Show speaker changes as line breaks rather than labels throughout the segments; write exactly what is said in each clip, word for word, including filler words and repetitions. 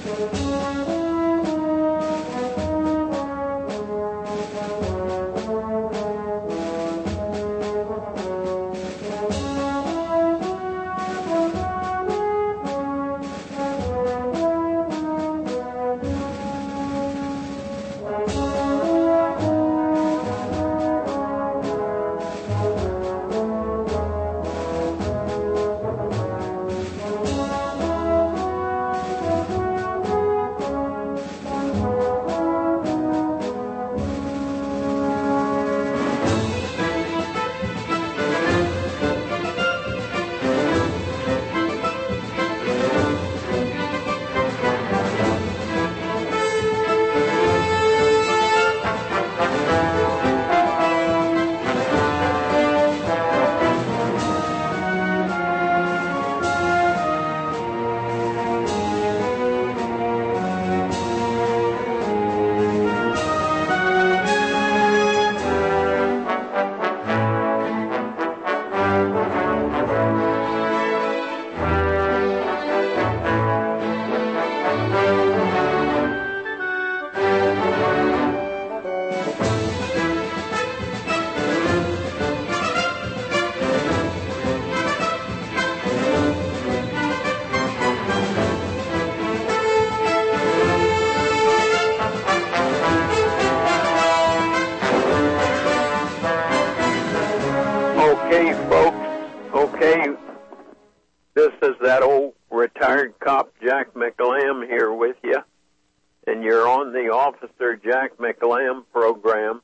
Officer Jack McLam program,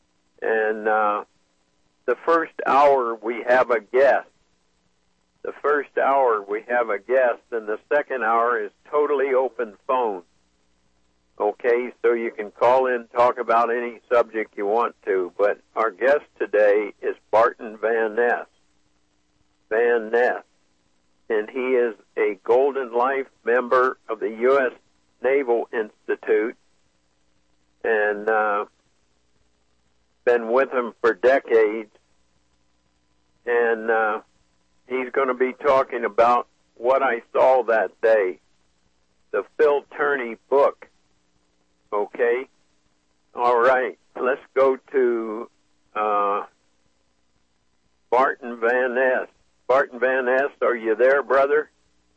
and uh, the first hour we have a guest. The first hour we have a guest, and the second hour is totally open phone. Okay, so you can call in, talk about any subject you want to, but our guest today is Barton Van Ness. Van Ness, and he is a Golden Life member of the U S Naval Institute, and uh, been with him for decades, and uh, he's going to be talking about what I saw that day, the Phil Turney book. Okay? All right, let's go to uh, Barton Van Ness. Barton Van Ness, are you there, brother?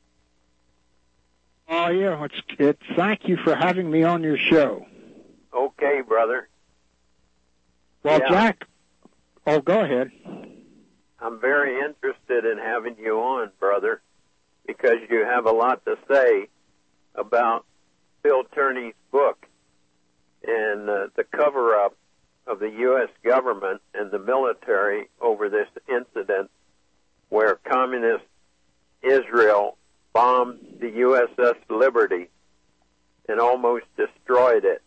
Oh, yeah, it's, it's, thank you for having me on your show.
Okay, brother.
Well,
yeah.
Jack, oh, go ahead.
I'm very interested in having you on, brother, because you have a lot to say about Phil Turney's book and uh, the cover-up of the U S government and the military over this incident where communist Israel bombed the U S S Liberty and almost destroyed it.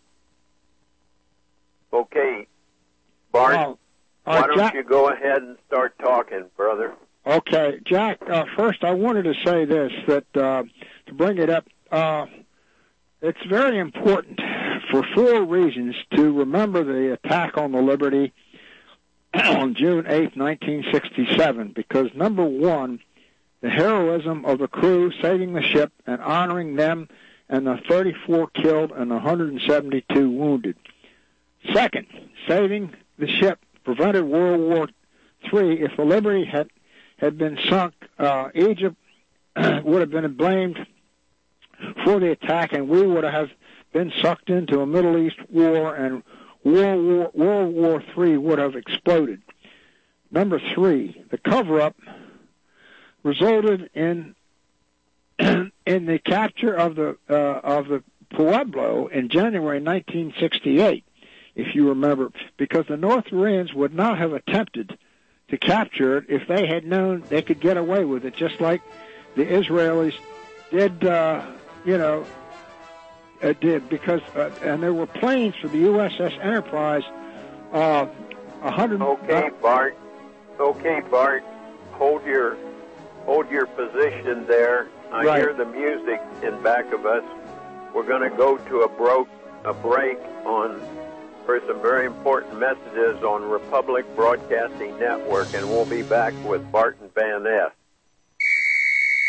Okay, Bart,
uh, uh,
why don't
Jack,
you go ahead and start talking, brother?
Okay, Jack, uh, first I wanted to say this, that uh, to bring it up, uh, it's very important for four reasons to remember the attack on the Liberty on June eighth, nineteen sixty-seven, because number one, the heroism of the crew saving the ship and honoring them and the thirty-four killed and one hundred seventy-two wounded. Second, saving the ship prevented World War Three. If the Liberty had, had been sunk, uh, Egypt would have been blamed for the attack, and we would have been sucked into a Middle East war, and World War, World War Three would have exploded. Number three, the cover-up resulted in in the capture of the uh, of the Pueblo in January nineteen sixty-eight. If you remember, because the North Koreans would not have attempted to capture it if they had known they could get away with it, just like the Israelis did, uh, you know, uh, did, because, uh, and there were planes for the U S S Enterprise, uh, one hundred...
Okay, Bart. Okay, Bart. Hold your, hold your position there. I
right.
hear the music in back of us. We're going to go to a, bro- a break on... for some very important messages on Republic Broadcasting Network, and we'll be back with Barton Van Ness.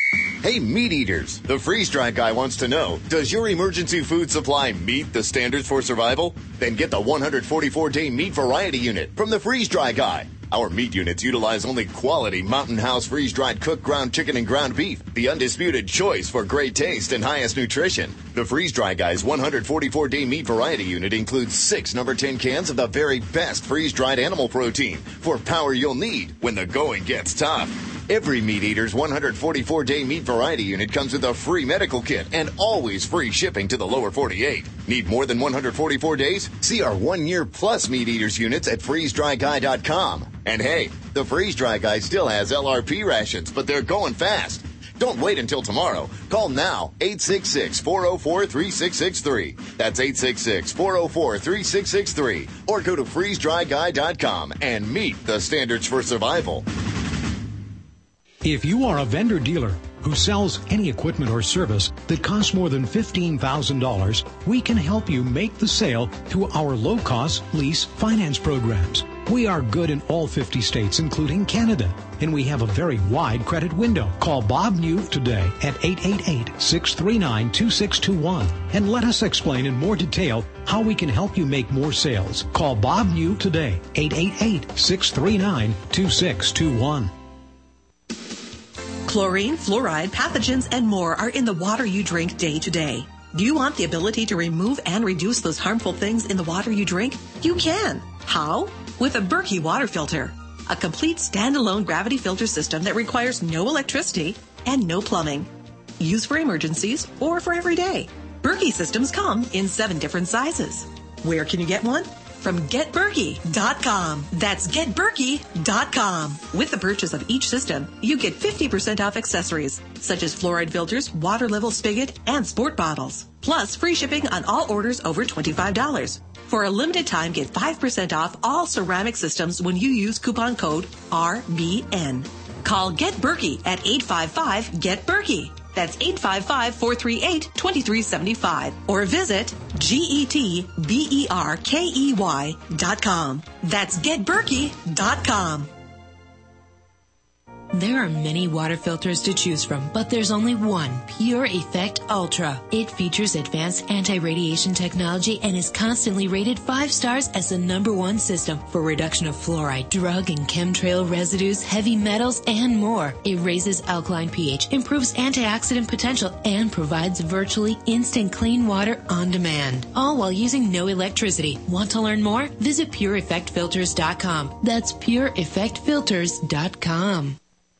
Hey, meat eaters, the freeze-dry guy wants to know, does your emergency food supply meet the standards for survival? Then get the one hundred forty-four day meat variety unit from the freeze-dry guy. Our meat units utilize only quality Mountain House freeze-dried cooked ground chicken and ground beef, the undisputed choice for great taste and highest nutrition. The Freeze-Dry Guy's one hundred forty-four day meat variety unit includes six number ten cans of the very best freeze-dried animal protein for power you'll need when the going gets tough. Every Meat Eater's one hundred forty-four day meat variety unit comes with a free medical kit and always free shipping to the lower forty-eight. Need more than one hundred forty-four days? See our one-year plus Meat Eaters units at freeze dry guy dot com. And hey, the Freeze-Dry Guy still has L R P rations, but they're going fast. Don't wait until tomorrow. Call now, eight six six, four oh four, three six six three. That's eight six six, four oh four, three six six three. Or go to freeze dry guy dot com and meet the standards for survival.
If you are a vendor dealer who sells any equipment or service that costs more than fifteen thousand dollars, we can help you make the sale through our low-cost lease finance programs. We are good in all fifty states, including Canada, and we have a very wide credit window. Call Bob New today at eight eight eight, six three nine, two six two one and let us explain in more detail how we can help you make more sales. Call Bob New today, eight eight eight, six three nine, two six two one.
Chlorine, fluoride, pathogens, and more are in the water you drink day to day. Do you want the ability to remove and reduce those harmful things in the water you drink? You can. How? With a Berkey water filter, a complete standalone gravity filter system that requires no electricity and no plumbing. Used for emergencies or for every day. Berkey systems come in seven different sizes. Where can you get one? From get berkey dot com. That's get berkey dot com. With the purchase of each system, you get fifty percent off accessories, such as fluoride filters, water level spigot, and sport bottles. Plus, free shipping on all orders over twenty-five dollars. For a limited time, get five percent off all ceramic systems when you use coupon code R B N. Call Get Berkey at eight five five, get berkey. That's eight five five, four three eight, two three seven five. Or visit G E T B E R K E Y dot com. That's get berkey dot com.
There are many water filters to choose from, but there's only one, Pure Effect Ultra. It features advanced anti-radiation technology and is constantly rated five stars as the number one system for reduction of fluoride, drug and chemtrail residues, heavy metals, and more. It raises alkaline pH, improves antioxidant potential, and provides virtually instant clean water on demand, all while using no electricity. Want to learn more? Visit pure effect filters dot com. That's pure effect filters dot com.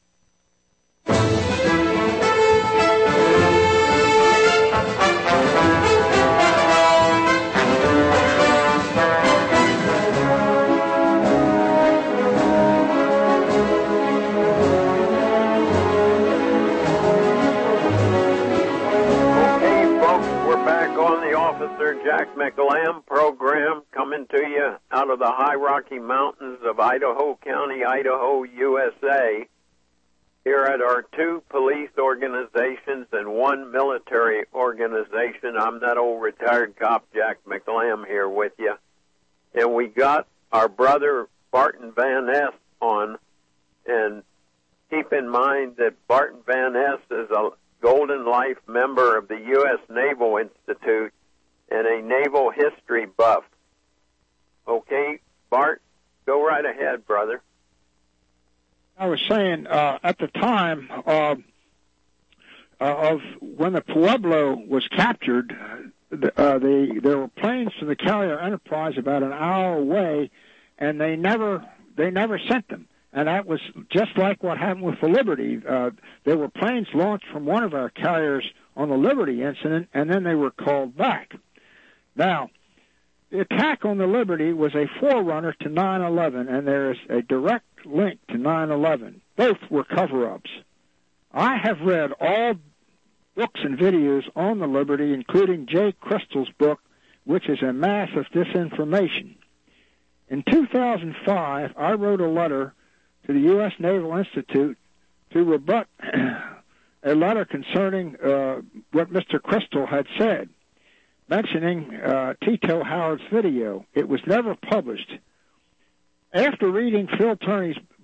Officer Jack McLam program coming to you out of the high Rocky Mountains of Idaho County, Idaho, U S A. Here at our two police organizations and one military organization. I'm that old retired cop, Jack McLam, here with you. And we got our brother Barton Van Ness on. And keep in mind that Barton Van Ness is a Golden Life member of the U S Naval Institute and a naval history buff. Okay, Bart, go right ahead, brother.
I was saying, uh, at the time uh, of when the Pueblo was captured, uh, the, there were planes from the carrier Enterprise about an hour away, and they never they never sent them. And that was just like what happened with the Liberty. Uh, there were planes launched from one of our carriers on the Liberty incident, and then they were called back. Now, the attack on the Liberty was a forerunner to nine eleven, and there is a direct link to nine eleven. Both were cover-ups. I have read all books and videos on the Liberty, including Jay Crystal's book, which is a mass of disinformation. In two thousand five, I wrote a letter to the U S Naval Institute to rebut a letter concerning uh, what Mister Crystal had said, mentioning uh, Tito Howard's video. It was never published. After reading Phil Turney's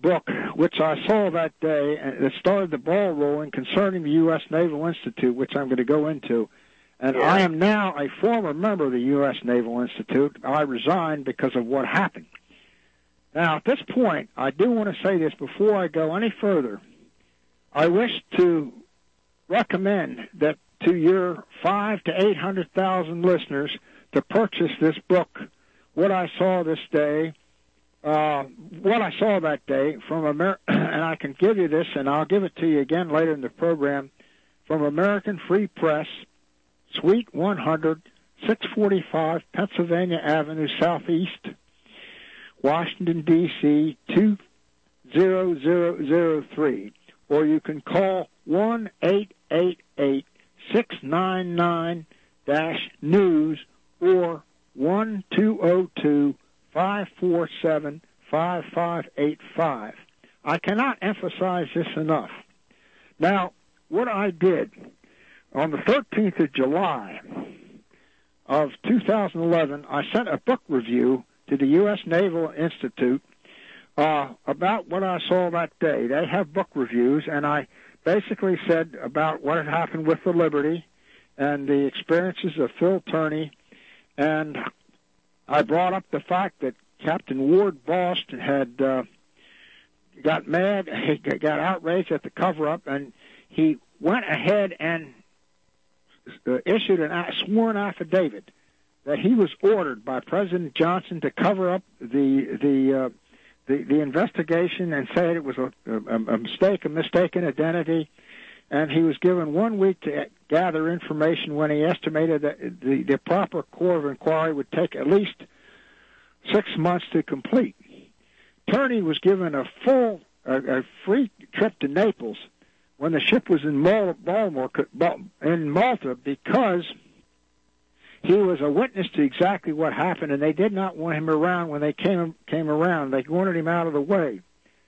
book, which I saw that day, and it started the ball rolling concerning the U S Naval Institute, which I'm going to go into. And
yeah.
I am now a former member of the U S Naval Institute. I resigned because of what happened. Now, at this point, I do want to say this before I go any further. I wish to recommend that to your five to eight hundred thousand listeners to purchase this book, What I Saw This Day, uh, What I Saw That Day from Amer- and I can give you this, and I'll give it to you again later in the program, from American Free Press, Suite one hundred, six forty-five Pennsylvania Avenue Southeast, Washington, D C two zero zero zero three, or you can call one eight eight eight, six nine nine, news or one two zero two, five four seven, five five eight five. I cannot emphasize this enough. Now, what I did on the thirteenth of July of two thousand eleven, I sent a book review to the U S Naval Institute uh, about what I saw that day. They have book reviews, and I basically said about what had happened with the Liberty and the experiences of Phil Turney, and I brought up the fact that Captain Ward Bost had uh, got mad, he got outraged at the cover-up, and he went ahead and uh, issued a sworn affidavit that he was ordered by President Johnson to cover up the the uh, the, the investigation and said it was a, a, a mistake, a mistaken identity, and he was given one week to gather information when he estimated that the, the proper Corps of Inquiry would take at least six months to complete. Turney was given a full, a, a free trip to Naples when the ship was in Baltimore, in Malta, because he was a witness to exactly what happened, and they did not want him around when they came came around. They wanted him out of the way.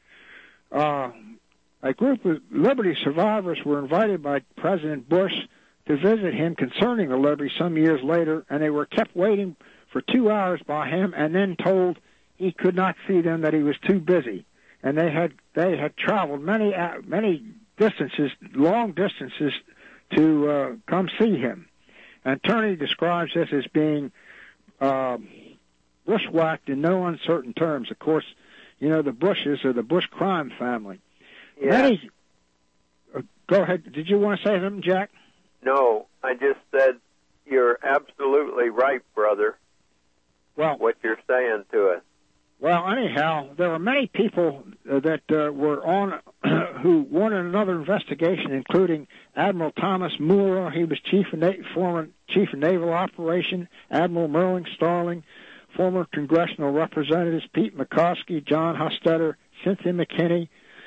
Uh, a group of Liberty survivors were invited by President Bush to visit him concerning the Liberty some years later, and they were kept waiting for two hours by him and then told he could not see them, that he was too busy. And they had they had traveled many many distances, long distances, to uh, come see him. And Turney describes this as being uh, bushwhacked in no uncertain terms. Of course, you know, the Bushes are the Bush crime family.
Yeah.
Many, uh, go ahead. Did you want to say something, Jack?
No, I just said you're absolutely right, brother,
well,
what you're saying to us.
Well, anyhow, there were many people uh, that uh, were on who wanted another investigation, including Admiral Thomas Moore. He was chief of Na- former chief of naval operation. Admiral Merlin Starling, former congressional representatives Pete McCoskey, John Hostetter, Cynthia McKinney,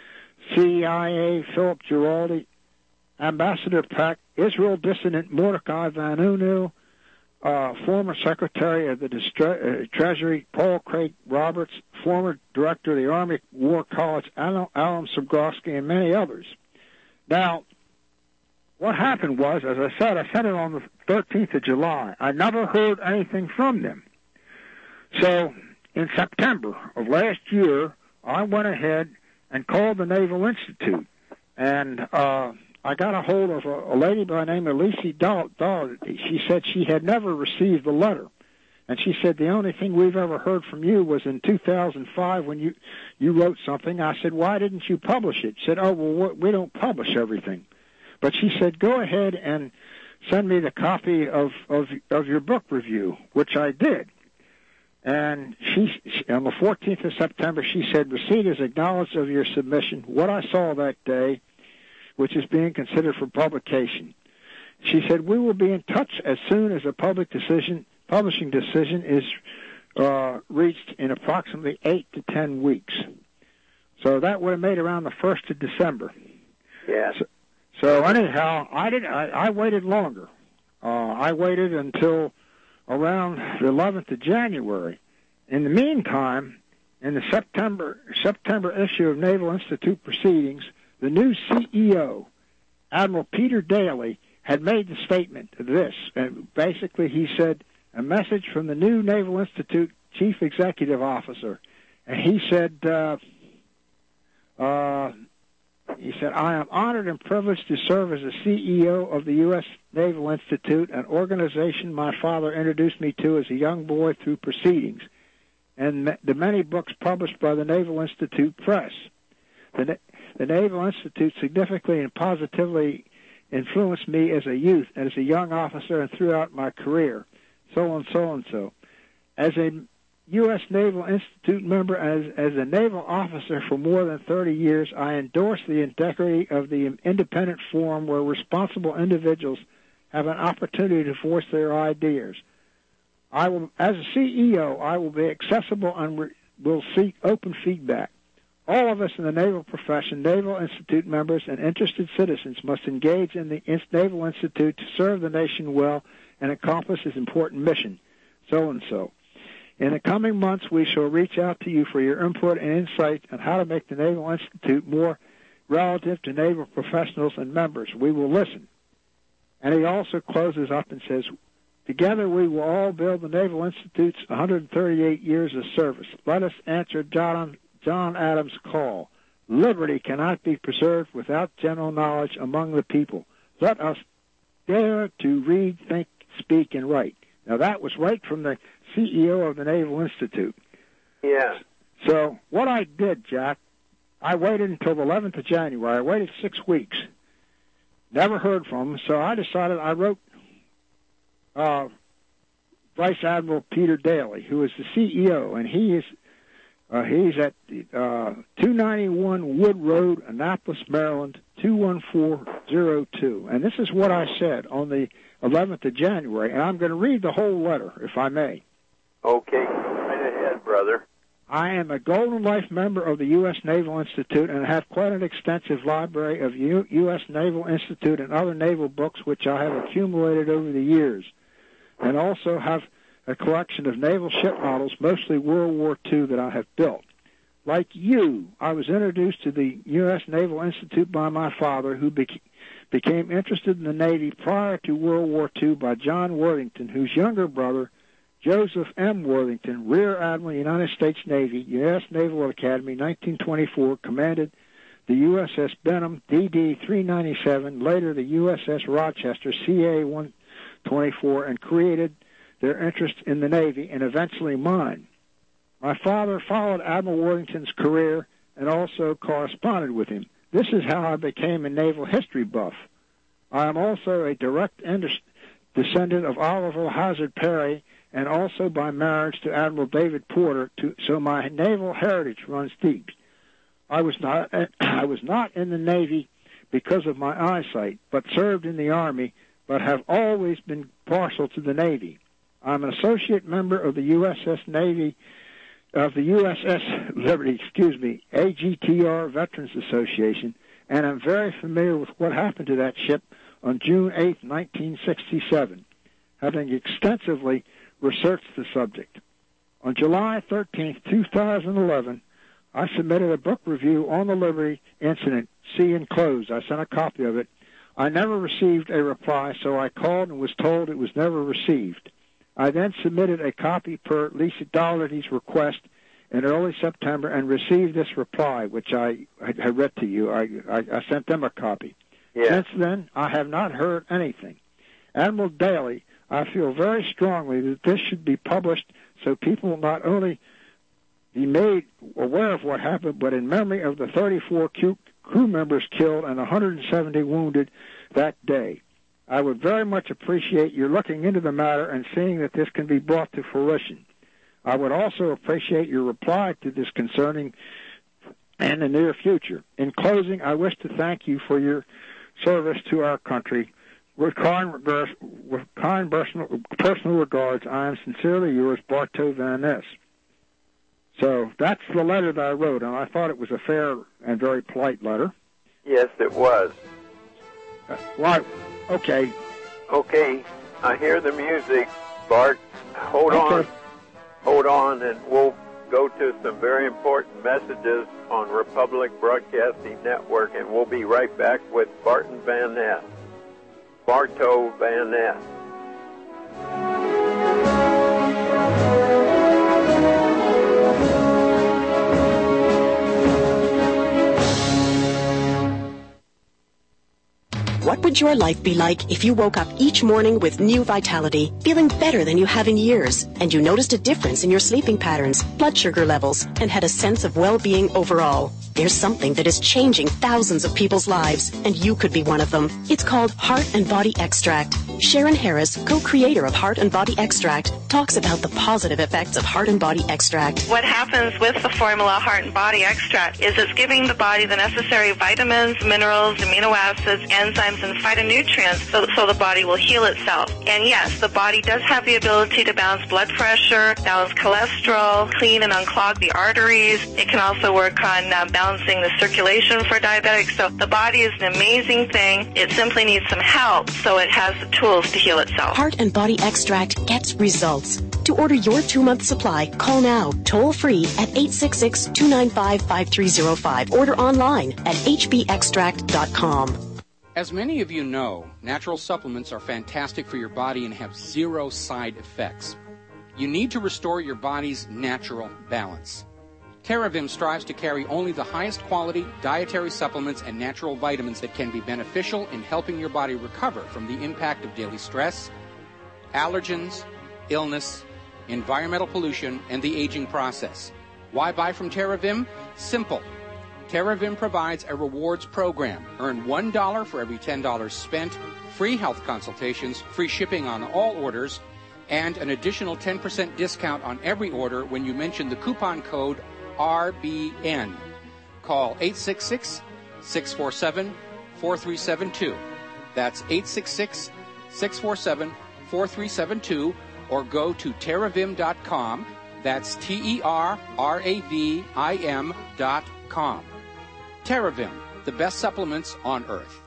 C I A Philip Giraldi, Ambassador Peck, Israel dissident Mordecai Van Unu, Uh, former Secretary of the Distre- uh, Treasury Paul Craig Roberts, former Director of the Army War College Alan, Alan Sobgowski, and many others. Now, what happened was, as I said, I sent it on the thirteenth of July. I never heard anything from them. So, in September of last year, I went ahead and called the Naval Institute, and uh, I got a hold of a, a lady by the name of Lacey Dahl. She said she had never received the letter. And she said, the only thing we've ever heard from you was in two thousand five when you, you wrote something. I said, why didn't you publish it? She said, oh, well, we don't publish everything. But she said, go ahead and send me the copy of, of, of your book review, which I did. And she, on the fourteenth of September, she said, receipt is acknowledged of your submission. What I saw that day, which is being considered for publication. She said, we will be in touch as soon as a public decision, publishing decision is uh, reached in approximately eight to ten weeks. So that would have made around the first of December.
Yes.
So, so anyhow, I did. I, I waited longer. Uh, I waited until around the eleventh of January. In the meantime, in the September September issue of Naval Institute Proceedings, the new C E O, Admiral Peter Daly, had made the statement of this. And basically, he said, a message from the new Naval Institute Chief Executive Officer. And he said, uh, Uh, he said, I am honored and privileged to serve as the C E O of the U S Naval Institute, an organization my father introduced me to as a young boy through proceedings, and the many books published by the Naval Institute Press. The, the Naval Institute significantly and positively influenced me as a youth, and as a young officer, and throughout my career, so and so and so. As a U S Naval Institute member, as, as a naval officer for more than thirty years, I endorse the integrity of the independent forum where responsible individuals have an opportunity to voice their ideas. I will, as a C E O, I will be accessible and re, will seek open feedback. All of us in the naval profession, Naval Institute members, and interested citizens must engage in the Naval Institute to serve the nation well and accomplish its important mission, so and so. In the coming months, we shall reach out to you for your input and insight on how to make the Naval Institute more relative to naval professionals and members. We will listen. And he also closes up and says, together we will all build the Naval Institute's one hundred thirty-eight years of service. Let us answer John, John Adams' call. Liberty cannot be preserved without general knowledge among the people. Let us dare to read, think, speak, and write. Now, that was right from the C E O of the Naval Institute.
Yeah.
So what I did, Jack, I waited until the eleventh of January. I waited six weeks. Never heard from him, so I decided I wrote uh, Vice Admiral Peter Daly, who is the C E O, and he is uh, he's at uh, two ninety-one Wood Road, Annapolis, Maryland, two one four zero two. And this is what I said on the eleventh of January, and I'm going to read the whole letter, if I may.
Okay, right ahead, brother.
I am a Golden Life member of the U S Naval Institute and have quite an extensive library of U- U.S. Naval Institute and other naval books which I have accumulated over the years, and also have a collection of naval ship models, mostly World War Two, that I have built. Like you, I was introduced to the U S Naval Institute by my father, who became became interested in the Navy prior to World War Two by John Worthington, whose younger brother, Joseph M. Worthington, Rear Admiral, United States Navy, U S Naval Academy, nineteen twenty-four, commanded the U S S Benham, D D three ninety-seven, later the U S S Rochester, C A one twenty-four, and created their interest in the Navy and eventually mine. My father followed Admiral Worthington's career and also corresponded with him. This is how I became a naval history buff. I am also a direct descendant of Oliver Hazard Perry, and also by marriage to Admiral David Porter, to, so my naval heritage runs deep. I was not I was not in the Navy because of my eyesight, but served in the Army, but have always been partial to the Navy. I'm an associate member of the U S S Navy, of the U S S Liberty, excuse me, A G T R Veterans Association, and I'm very familiar with what happened to that ship on June eighth, nineteen sixty-seven, having extensively researched the subject. On July thirteenth, two thousand eleven, I submitted a book review on the Liberty incident, see enclosed. I sent a copy of it. I never received a reply, so I called and was told it was never received. I then submitted a copy per Lisa Dougherty's request in early September and received this reply, which I had read to you. I, I, I sent them a copy.
Yeah.
Since then, I have not heard anything. Admiral Daly, I feel very strongly that this should be published so people not only be made aware of what happened, but in memory of the thirty-four crew members killed and one hundred seventy wounded that day. I would very much appreciate your looking into the matter and seeing that this can be brought to fruition. I would also appreciate your reply to this concerning in the near future. In closing, I wish to thank you for your service to our country. With kind, with kind personal, personal regards, I am sincerely yours, Bartow Van Ness. So that's the letter that I wrote, and I thought it was a fair and very polite letter.
Yes, it was.
Uh, why? Okay.
Okay. I hear the music, Bart. Hold
okay.
on. Hold on, and we'll go to some very important messages on Republic Broadcasting Network, and we'll be right back with Barton Van Ness. Bartow Van Ness.
What would your life be like if you woke up each morning with new vitality, feeling better than you have in years, and you noticed a difference in your sleeping patterns, blood sugar levels, and had a sense of well-being overall? There's something that is changing thousands of people's lives, and you could be one of them. It's called Heart and Body Extract. Sharon Harris, co-creator of Heart and Body Extract, talks about the positive effects of Heart and Body Extract.
What happens with the formula Heart and Body Extract is it's giving the body the necessary vitamins, minerals, amino acids, enzymes, and phytonutrients so, so the body will heal itself. And yes, the body does have the ability to balance blood pressure, balance cholesterol, clean and unclog the arteries. It can also work on uh, balancing the circulation for diabetics. So the body is an amazing thing. It simply needs some help, so it has the tools to heal itself.
Heart and Body Extract gets results. To order your two-month supply, call now, toll-free at eight six six, two nine five, five three zero five. Order online at h b extract dot com.
As many of you know, natural supplements are fantastic for your body and have zero side effects. You need to restore your body's natural balance. TerraVim strives to carry only the highest quality dietary supplements and natural vitamins that can be beneficial in helping your body recover from the impact of daily stress, allergens, illness, environmental pollution, and the aging process. Why buy from TerraVim? Simple. TerraVim provides a rewards program. Earn one dollar for every ten dollars spent, free health consultations, free shipping on all orders, and an additional ten percent discount on every order when you mention the coupon code R B N. Call eight six six, six four seven, four three seven two. That's eight six six, six four seven, four three seven two, or go to terravim dot com. That's T E R R A V I M dot com. TerraVim, the best supplements on earth.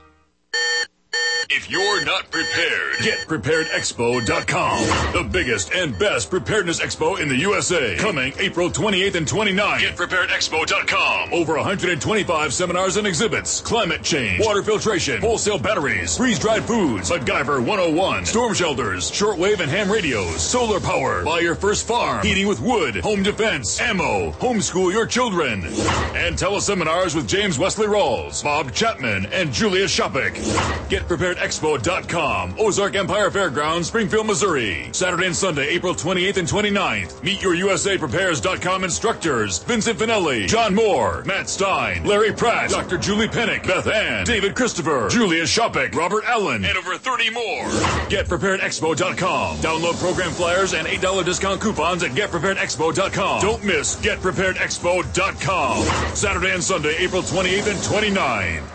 If you're not prepared, get prepared expo dot com. The biggest and best preparedness expo in the U S A. Coming April twenty-eighth and twenty-ninth. get prepared expo dot com. Over one hundred twenty-five seminars and exhibits. Climate change, water filtration, wholesale batteries, freeze-dried foods, MacGyver one oh one, storm shelters, shortwave and ham radios, solar power, buy your first farm, heating with wood, home defense, ammo, homeschool your children. And teleseminars with James Wesley Rawls, Bob Chapman, and Julia Shopik. Get prepared expo dot com, Ozark Empire Fairgrounds, Springfield, Missouri. Saturday and Sunday, April twenty-eighth and twenty-ninth. Meet your U S A Prepares dot com instructors. Vincent Finelli, John Moore, Matt Stein, Larry Pratt, Doctor Julie Pennick, Beth Ann, David Christopher, Julia Shopik, Robert Allen, and over thirty more. get prepared expo dot com. Download program flyers and eight dollar discount coupons at get prepared expo dot com. Don't miss get prepared expo dot com. Saturday and Sunday, April twenty-eighth and twenty-ninth.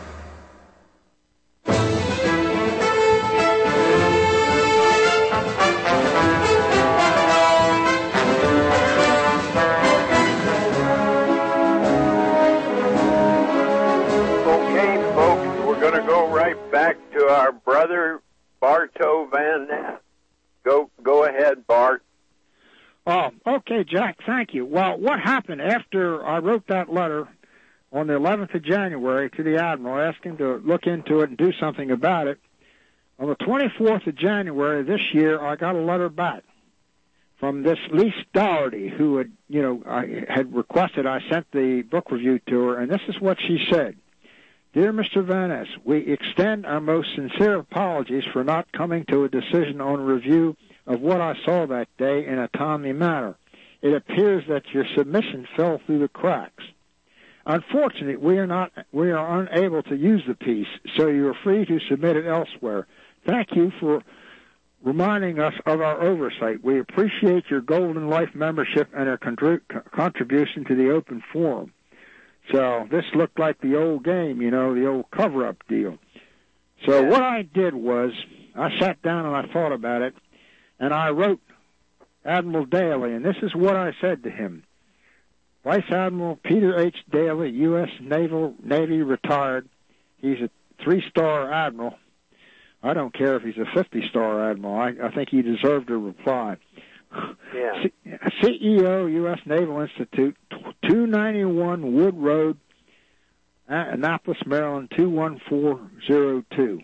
Back to our brother Bartow Van Ness. Go, go ahead, Bart.
Oh, okay, Jack. Thank you. Well, what happened after I wrote that letter on the eleventh of January to the Admiral, asking to look into it and do something about it? On the twenty-fourth of January this year, I got a letter back from this Lise Dougherty, who had, you know, I had requested I sent the book review to her, and this is what she said. Dear Mister Van Ness, we extend our most sincere apologies for not coming to a decision on review of what I saw that day in a timely manner. It appears that your submission fell through the cracks. Unfortunately, we are not we are unable to use the piece, so you are free to submit it elsewhere. Thank you for reminding us of our oversight. We appreciate your Golden Life membership and our contrib- contribution to the open forum. So this looked like the old game, you know, the old cover-up deal. So what I did was I sat down and I thought about it, and I wrote Admiral Daly, and this is what I said to him. Vice Admiral Peter H. Daly, U S Naval Navy retired. He's a three-star admiral. I don't care if he's a fifty-star admiral. I, I think he deserved a reply.
Yeah.
C E O, U S Naval Institute, two ninety-one Wood Road, Annapolis, Maryland, two one four zero two.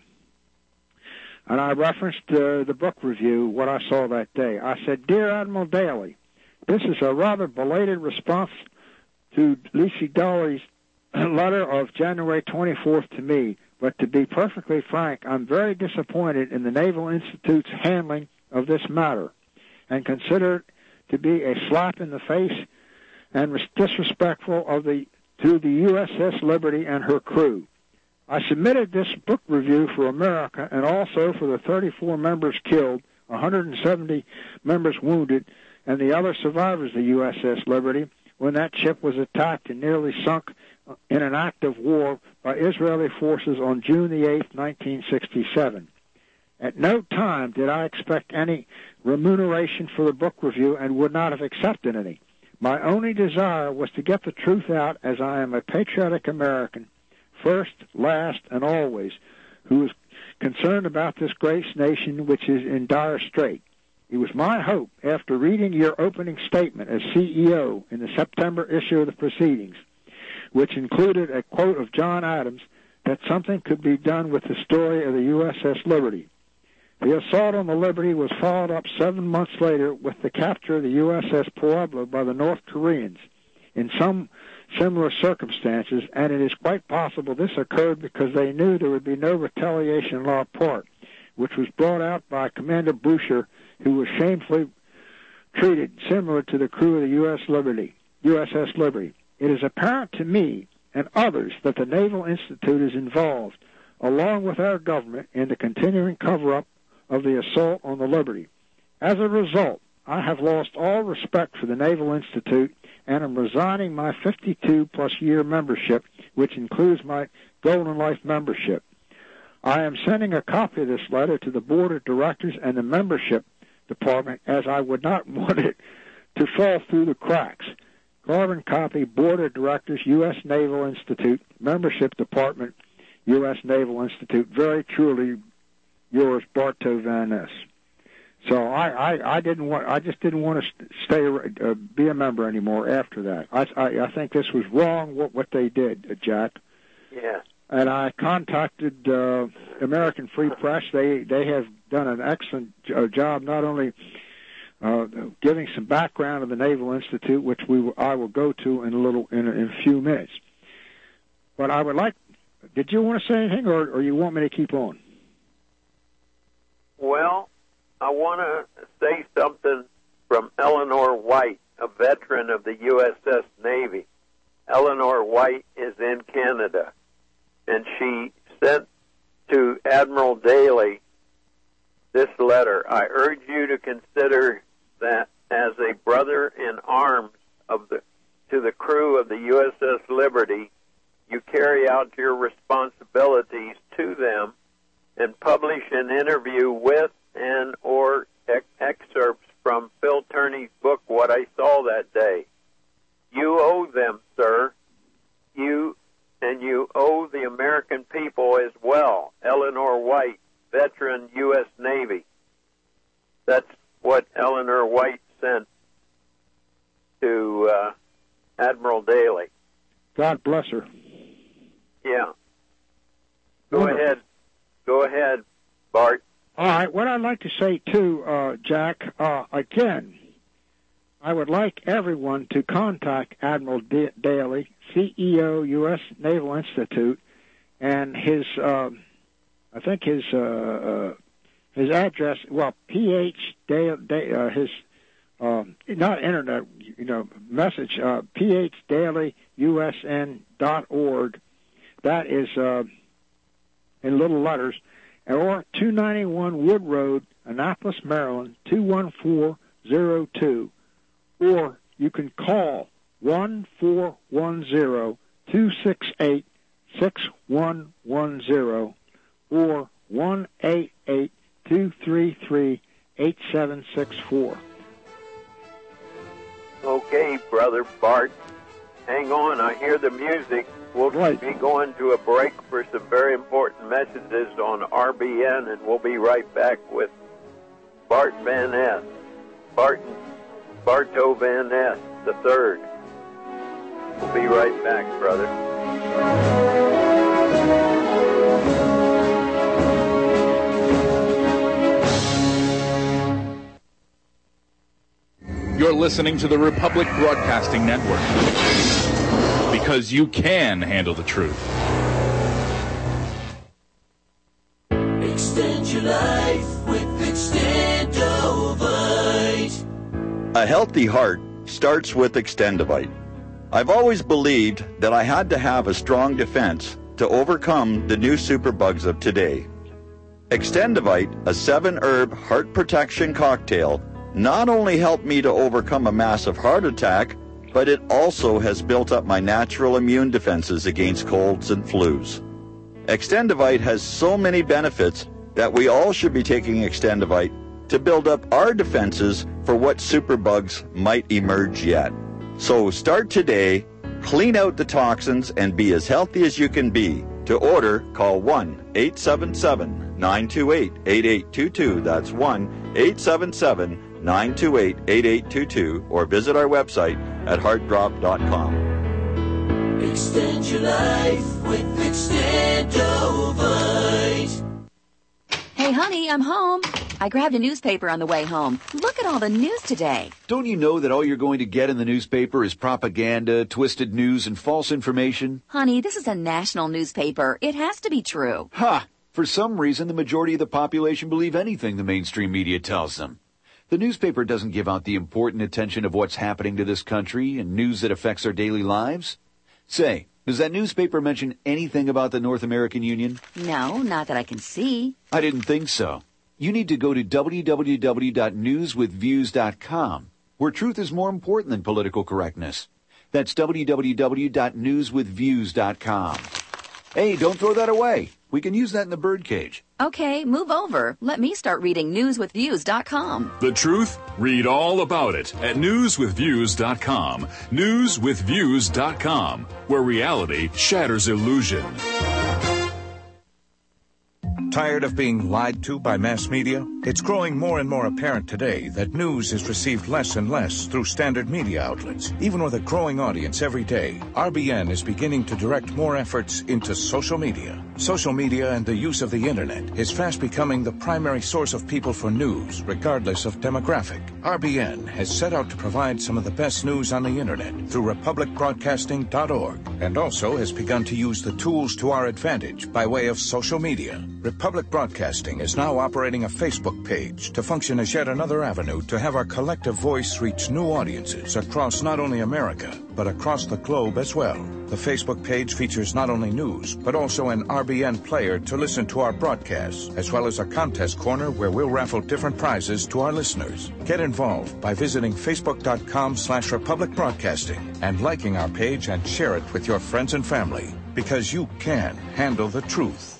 And I referenced uh, the book review, what I saw that day. I said, Dear Admiral Daly, this is a rather belated response to Lise Dougherty's letter of January twenty-fourth to me, But to be perfectly frank, I'm very disappointed in the Naval Institute's handling of this matter and consider it to be a slap in the face and disrespectful of the to the U S S Liberty and her crew. I submitted this book review for America and also for the thirty-four members killed, one hundred seventy members wounded, and the other survivors of the U S S Liberty when that ship was attacked and nearly sunk in an act of war by Israeli forces on June the eighth, nineteen sixty-seven. At no time did I expect any remuneration for the book review and would not have accepted any. My only desire was to get the truth out, as I am a patriotic American, first, last, and always, who is concerned about this great nation which is in dire strait. It was my hope, after reading your opening statement as C E O in the September issue of the Proceedings, which included a quote of John Adams, that something could be done with the story of the U S S Liberty. The assault on the Liberty was followed up seven months later with the capture of the U S S Pueblo by the North Koreans in some similar circumstances, and it is quite possible this occurred because they knew there would be no retaliation on our part, which was brought out by Commander Boucher, who was shamefully treated similar to the crew of the U S Liberty, U S S Liberty. It is apparent to me and others that the Naval Institute is involved, along with our government, in the continuing cover-up of the assault on the Liberty. As a result, I have lost all respect for the Naval Institute and am resigning my fifty-two plus year membership, which includes my Golden Life membership. I am sending a copy of this letter to the Board of Directors and the membership department, as I would not want it to fall through the cracks. Carbon copy, Board of Directors, U S Naval Institute, Membership Department, U S Naval Institute. Very truly yours, Bartow Van Ness. So I, I, I didn't want. I just didn't want to stay, uh, be a member anymore after that. I, I, I think this was wrong. What, what they did, uh, Jack.
Yeah.
And I contacted uh, American Free Press. They, they have done an excellent uh, job, not only uh, giving some background of the Naval Institute, which we will, I will go to in a little in a, in a few minutes. But I would like. Did you want to say anything, or, or you want me to keep on?
Well, I want to say something from Eleanor White, a veteran of the U S S Navy. Eleanor White is in Canada, and she sent to Admiral Daly this letter. I urge you to consider that as a brother in arms of the to the crew of the U S S Liberty, you carry out your responsibilities to them and publish an interview with and or ex- excerpts from Phil Turney's book, What I Saw That Day. You owe them, sir. You and you owe the American people as well. Eleanor White, veteran U S Navy. That's what Eleanor White sent to uh, Admiral Daly.
God bless her.
Yeah. Go Wonderful. ahead. Go ahead, Bart.
All right. What I'd like to say, too, uh, Jack, uh, again, I would like everyone to contact Admiral D- Daly, C E O, U S Naval Institute, and his, uh, I think his uh, uh, his address, well, P H Daly, uh, his, uh, not internet, you know, message, uh, P H Daly U S N dot org. That is uh, in little letters, or two ninety-one Wood Road, Annapolis, Maryland, two one four zero two. Or you can call one four one zero, two six eight, six one one zero or one eight eight, two three three, eight seven six four.
Okay, Brother Bart. Hang on, I hear the music. We'll
right.
be going to a break for some very important messages on R B N, and we'll be right back with Bart Van Ness. Barton, Bartow Van Ness the third. We'll be right back, brother.
You're listening to the Republic Broadcasting Network, because you can handle the truth.
your life with Extendovite.
A healthy heart starts with Extendovite. I've always believed that I had to have a strong defense to overcome the new superbugs of today. Extendovite, a seven-herb heart protection cocktail, not only helped me to overcome a massive heart attack, but it also has built up my natural immune defenses against colds and flus. Extendovite has so many benefits that we all should be taking Extendovite to build up our defenses for what superbugs might emerge yet. So start today, clean out the toxins, and be as healthy as you can be. To order, call one eight seven seven, nine two eight, eight eight two two. That's one eight seven seven, nine two eight, eight eight two two, or visit our website at heart drop dot com.
Extend your life with Extendovite.
Hey, honey, I'm home. I grabbed a newspaper on the way home. Look at all the news today.
Don't you know that all you're going to get in the newspaper is propaganda, twisted news, and false information?
Honey, this is a national newspaper. It has to be true.
Ha! For some reason, the majority of the population believe anything the mainstream media tells them. The newspaper doesn't give out the important attention of what's happening to this country and news that affects our daily lives. Say, does that newspaper mention anything about the North American Union?
No, not that I can see.
I didn't think so. You need to go to w w w dot news with views dot com, where truth is more important than political correctness. That's w w w dot news with views dot com. Hey, don't throw that away. We can use that in the birdcage.
Okay, move over. Let me start reading news with views dot com.
The truth? Read all about it at news with views dot com. news with views dot com, where reality shatters illusion.
Tired of being lied to by mass media? It's growing more and more apparent today that news is received less and less through standard media outlets. Even with a growing audience every day, R B N is beginning to direct more efforts into social media. Social media and the use of the internet is fast becoming the primary source of people for news, regardless of demographic. R B N has set out to provide some of the best news on the internet through republic broadcasting dot org, and also has begun to use the tools to our advantage by way of social media. Republic Broadcasting is now operating a Facebook page to function as yet another avenue to have our collective voice reach new audiences across not only America, but across the globe as well. The Facebook page features not only news, but also an R B N player to listen to our broadcasts, as well as a contest corner where we'll raffle different prizes to our listeners. Get involved by visiting facebook.com slash Republic Broadcasting and liking our page and share it with your friends and family, because you can handle the truth.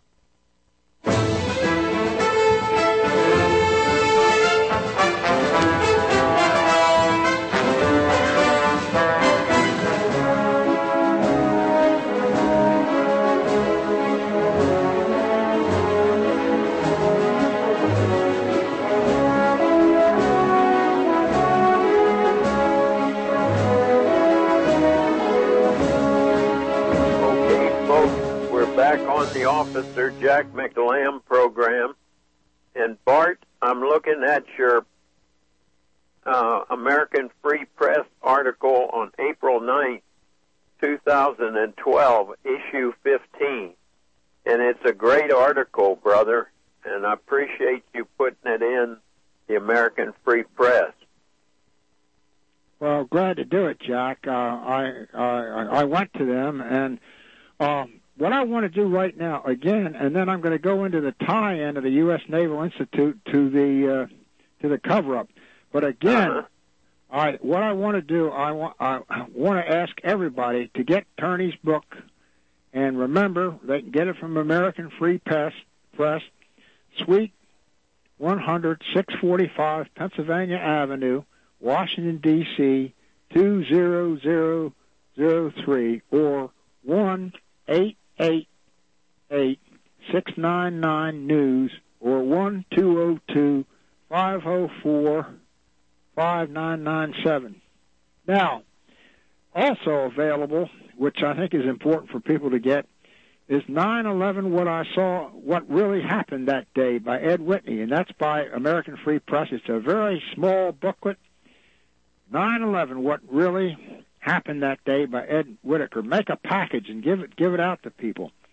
The Officer Jack McLam program. And Bart, I'm looking at your uh, American Free Press article on April ninth, two thousand twelve, issue fifteen. And it's a great article, brother, and I appreciate you putting it in the American Free Press.
Well, glad to do it, Jack. Uh, I, I I went to them, and um, what I want to do right now, again, and then I'm going to go into the tie-in of the U S Naval Institute to the uh, to the cover-up. But again, uh-huh. I what I want to do, I want I want to ask everybody to get Turney's book, and remember they can get it from American Free Press, Press, Suite one hundred, six forty-five Pennsylvania Avenue, Washington D C two zero zero zero three, or one eight eight eight six nine nine news, or one two zero two five zero four five nine nine seven. Now, also available, which I think is important for people to get, is nine eleven What I Saw, What Really Happened That Day by Ed Whitney, and that's by American Free Press. It's a very small booklet, nine eleven What Really Happened That Day by Ed Whitaker. Make a package and give it give it out to people.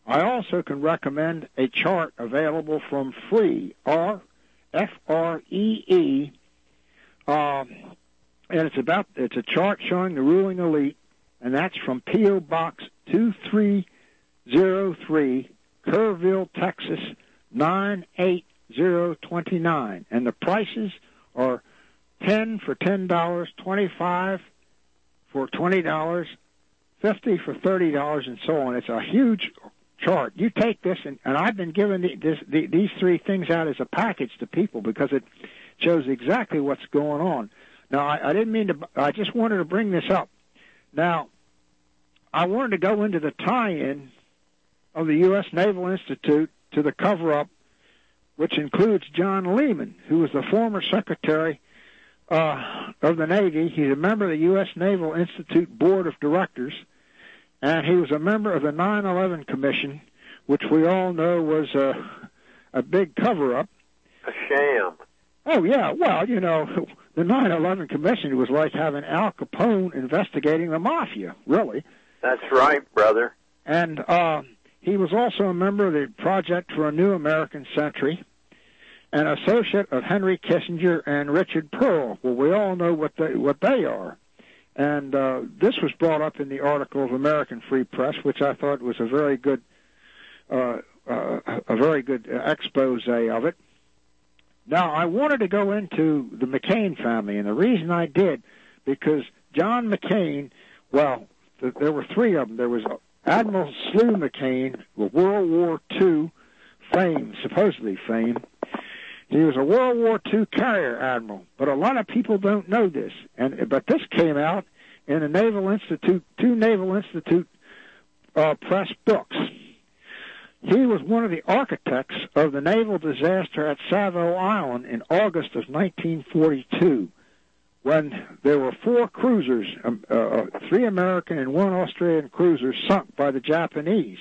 I also can recommend a chart available from Free, R F R E E, um, and it's about it's a chart showing the ruling elite, and that's from P O Box two three zero three, Kerrville, Texas nine eight zero two nine, and the prices are ten for ten dollars, twenty-five for twenty dollars, fifty for thirty dollars, and so on. It's a huge chart. You take this, and, and I've been giving the, this, the, these three things out as a package to people because it shows exactly what's going on. Now, I, I didn't mean to, I just wanted to bring this up. Now, I wanted to go into the tie-in of the U S Naval Institute to the cover-up, which includes John Lehman, who was the former Secretary uh, of the Navy. He's a member of the U S Naval Institute Board of Directors, and he was a member of the nine eleven Commission, which we all know was a, a big cover-up.
A sham.
Oh, yeah. Well, you know, the nine eleven Commission was like having Al Capone investigating the Mafia, really.
That's right, brother.
And uh, he was also a member of the Project for a New American Century, an associate of Henry Kissinger and Richard Pearl. Well, we all know what they, what they are. And uh, this was brought up in the article of American Free Press, which I thought was a very good, uh, uh, a very good expose of it. Now, I wanted to go into the McCain family, and the reason I did, because John McCain, well, th- there were three of them. There was Admiral Slew McCain, with World War Two fame, supposedly fame. He was a World War Two carrier admiral, but a lot of people don't know this. And but this came out in the Naval Institute, two Naval Institute uh, press books. He was one of the architects of the naval disaster at Savo Island in August of nineteen forty-two, when there were four cruisers, um, uh, three American and one Australian cruiser, sunk by the Japanese.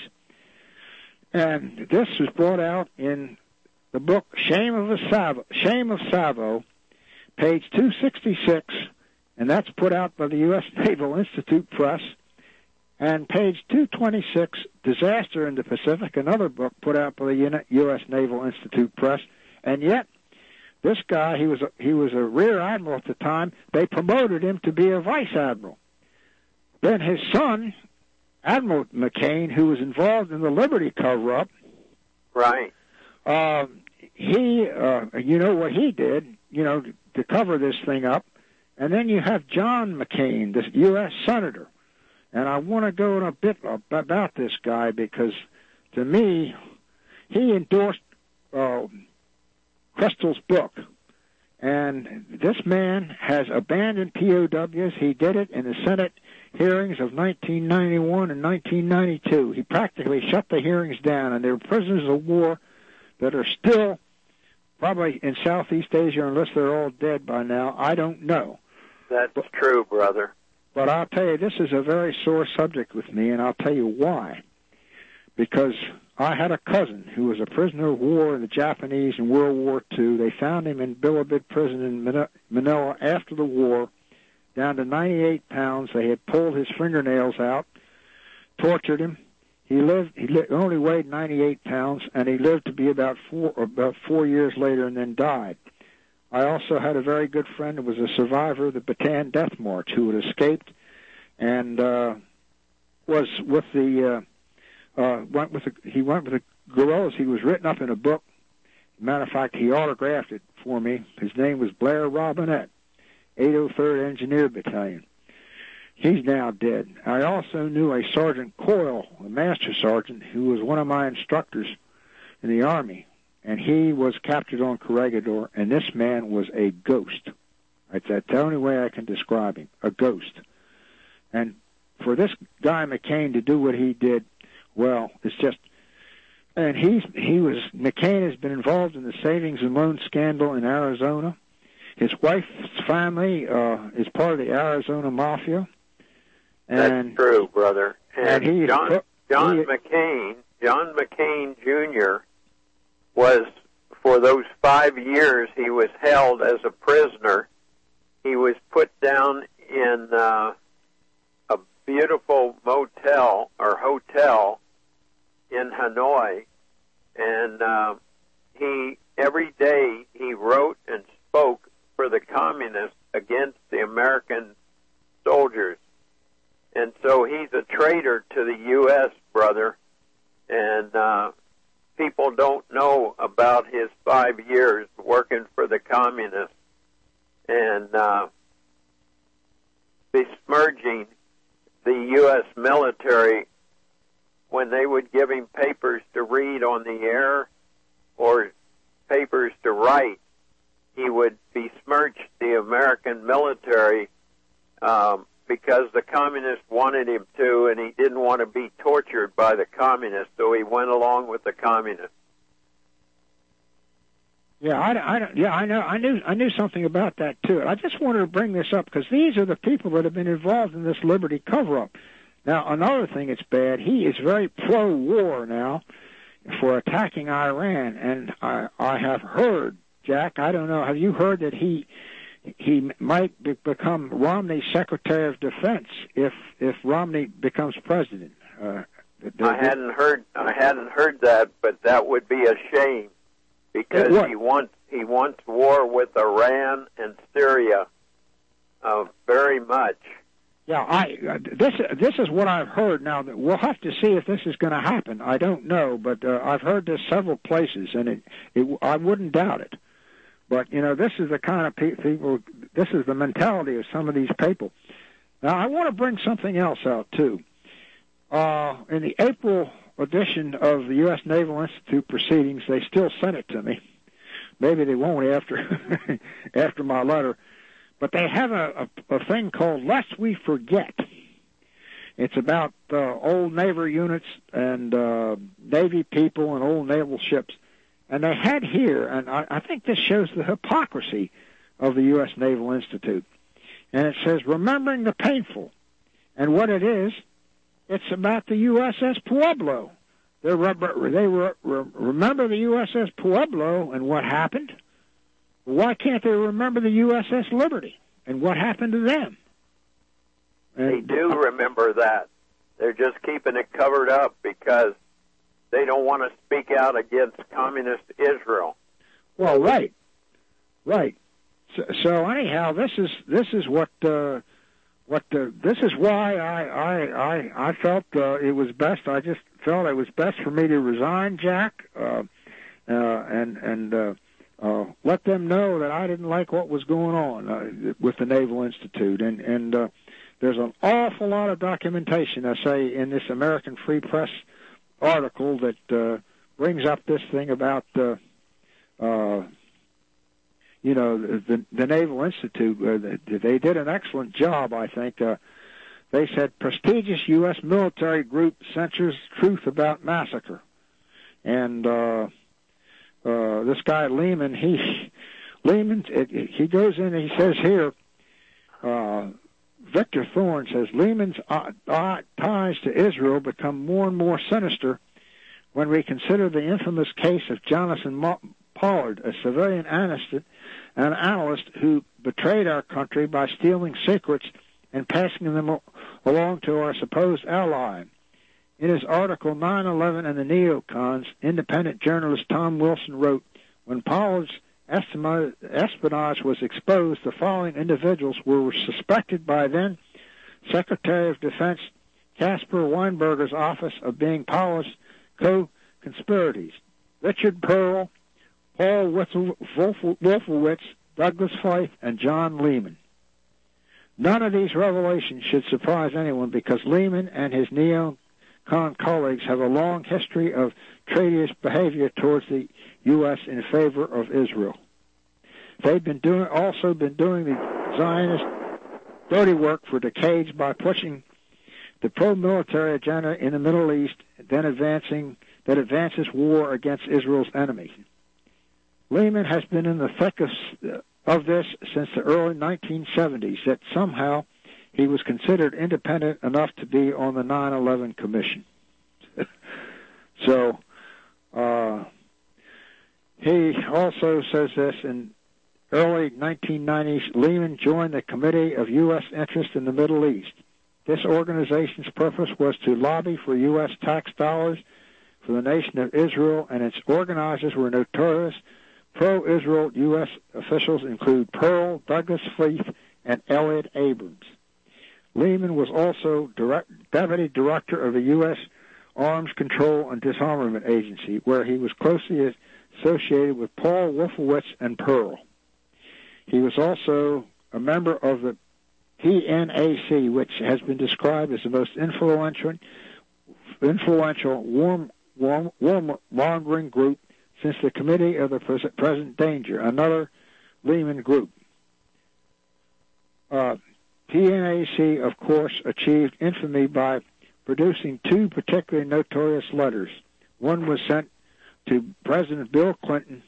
And this was brought out in the book Shame of the Savo, Shame of Savo, page two sixty-six, and that's put out by the U S Naval Institute Press. And page two twenty-six, Disaster in the Pacific, another book put out by the U S Naval Institute Press. And yet, this guy, he was a, he was a rear admiral at the time. They promoted him to be a vice admiral. Then his son, Admiral McCain, who was involved in the Liberty cover-up,
right?
Uh, he, uh, you know what he did, you know, to, to cover this thing up. And then you have John McCain, this U S senator. And I want to go in a bit about this guy because, to me, he endorsed uh, Crystal's book. And this man has abandoned P O Ws. He did it in the Senate hearings of nineteen ninety-one and nineteen ninety-two. He practically shut the hearings down, and there are prisoners of war that are still probably in Southeast Asia, unless they're all dead by now. I don't know.
That's but, true, brother.
But I'll tell you, this is a very sore subject with me, and I'll tell you why. Because I had a cousin who was a prisoner of war in the Japanese in World War Two. They found him in Bilibid prison in Manila after the war, down to ninety-eight pounds. They had pulled his fingernails out, tortured him. He lived. He li- only weighed ninety-eight pounds, and he lived to be about four about four years later, and then died. I also had a very good friend who was a survivor of the Bataan Death March who had escaped and uh, was with the uh, uh, went with the, he went with the guerrillas. He was written up in a book. Matter of fact, he autographed it for me. His name was Blair Robinette, eight oh third Engineer Battalion. He's now dead. I also knew a Sergeant Coyle, a master sergeant, who was one of my instructors in the Army. And he was captured on Corregidor, and this man was a ghost. That's the only way I can describe him, a ghost. And for this guy McCain to do what he did, well, it's just... And he's, he was... McCain has been involved in the savings and loan scandal in Arizona. His wife's family uh, is part of the Arizona Mafia. And,
That's true, brother. And,
and he
John,
is,
John
he,
McCain, John McCain Junior was, for those five years he was held as a prisoner, he was put down in uh, a beautiful motel or hotel in Hanoi, and uh, he every day he wrote and spoke for the communists against the American soldiers. And so he's a traitor to the U S, brother, and uh, people don't know about his five years working for the communists and uh, besmirching the U S military when they would give him papers to read on the air or papers to write. He would besmirch the American military um, because the communists wanted him to, and he didn't want to be tortured by the communists, so he went along with the communists.
Yeah, I, I, yeah, I know. I knew, I knew something about that too. I just wanted to bring this up because these are the people that have been involved in this Liberty cover-up. Now, another thing that's bad, he is very pro-war now for attacking Iran, and I, I have heard, Jack, I don't know, have you heard that he he might be, become Romney's Secretary of Defense if if Romney becomes president? Uh,
I hadn't heard, I hadn't heard that, but that would be a shame because he wants he wants war with Iran and Syria uh, very much.
Yeah, I uh, this this is what I've heard. Now we'll have to see if this is going to happen. I don't know, but uh, I've heard this several places, and it, it I wouldn't doubt it. But you know, this is the kind of pe- people. This is the mentality of some of these people. Now I want to bring something else out too. Uh, in the April edition of the U S Naval Institute proceedings, they still sent it to me. Maybe they won't after after my letter. But they have a, a, a thing called Lest We Forget. It's about uh, old naval units and uh, Navy people and old naval ships. And they had here, and I, I think this shows the hypocrisy of the U S Naval Institute. And it says, remembering the painful. And what it is, it's about the U S S Pueblo. They, re- they re- re- remember the U S S Pueblo and what happened. Why can't they remember the U S S Liberty and what happened to them? And
they do remember that. They're just keeping it covered up because they don't want to speak out against communist Israel.
Well, right, right. So, so anyhow, this is this is what uh, what uh, this is why I I I, I felt uh, it was best. I just felt it was best for me to resign, Jack, uh, uh, and and. Uh, Uh, let them know that I didn't like what was going on uh, with the Naval Institute. And, and uh, there's an awful lot of documentation, I say, in this American Free Press article that uh, brings up this thing about, uh, uh, you know, the, the Naval Institute. Uh, they did an excellent job, I think. Uh, they said, prestigious U S military group censors truth about massacre. And... Uh, Uh, this guy Lehman, he Lehman, it, it, he goes in and he says here, uh, Victor Thorne says Lehman's uh, uh, ties to Israel become more and more sinister when we consider the infamous case of Jonathan Pollard, a civilian analyst, an analyst who betrayed our country by stealing secrets and passing them along to our supposed ally. In his article, nine eleven and the Neocons, independent journalist Tom Wilson wrote, when Pollard's espionage was exposed, the following individuals were suspected by then Secretary of Defense Caspar Weinberger's office of being Pollard's co-conspirators. Richard Pearl, Paul Wolfowitz, Douglas Feith, and John Lehman. None of these revelations should surprise anyone because Lehman and his neo Con colleagues have a long history of traitorous behavior towards the U S in favor of Israel. They've been doing, also been doing the Zionist dirty work for decades by pushing the pro-military agenda in the Middle East, then advancing that advances war against Israel's enemies. Lehman has been in the thick of, of this since the early nineteen seventies. That somehow he was considered independent enough to be on the nine eleven Commission. So, uh, he also says this, in early nineteen nineties, Lehman joined the Committee of U S Interest in the Middle East. This organization's purpose was to lobby for U S tax dollars for the nation of Israel, and its organizers were notorious pro-Israel U S officials include Pearl, Douglas Feith, and Elliott Abrams. Lehman was also direct, deputy director of the U S Arms Control and Disarmament Agency, where he was closely associated with Paul Wolfowitz and Pearl. He was also a member of the P N A C, which has been described as the most influential, influential war, war, warmongering group since the Committee of the Present Danger, another Lehman group. Uh, P N A C, of course, achieved infamy by producing two particularly notorious letters. One was sent to President Bill Clinton,